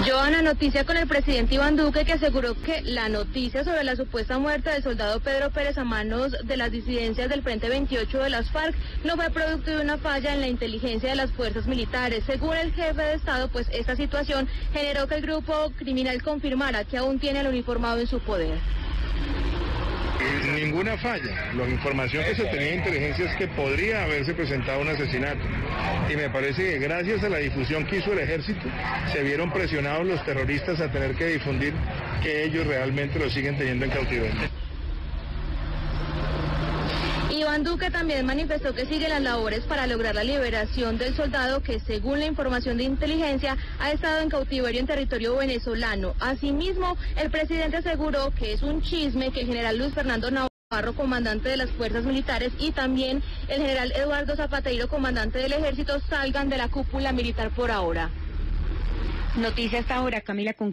Joana, noticia con el presidente Iván Duque, que aseguró que la noticia sobre la supuesta muerte del soldado Pedro Pérez a manos de las disidencias del Frente 28 de las FARC no fue producto de una falla en la inteligencia de las fuerzas militares. Según el jefe de Estado, pues esta situación generó que el grupo criminal confirmara que aún tiene al uniformado en su poder. Ninguna falla. La información que se tenía de inteligencia es que podría haberse presentado un asesinato. Y me parece que gracias a la difusión que hizo el ejército, se vieron presionados los terroristas a tener que difundir que ellos realmente lo siguen teniendo en cautiverio. Iván Duque también manifestó que siguen las labores para lograr la liberación del soldado que, según la información de inteligencia, ha estado en cautiverio en territorio venezolano. Asimismo, el presidente aseguró que es un chisme que el general Luis Fernando Navarro, comandante de las fuerzas militares, y también el general Eduardo Zapateiro, comandante del ejército, salgan de la cúpula militar por ahora. Noticia hasta ahora, Camila.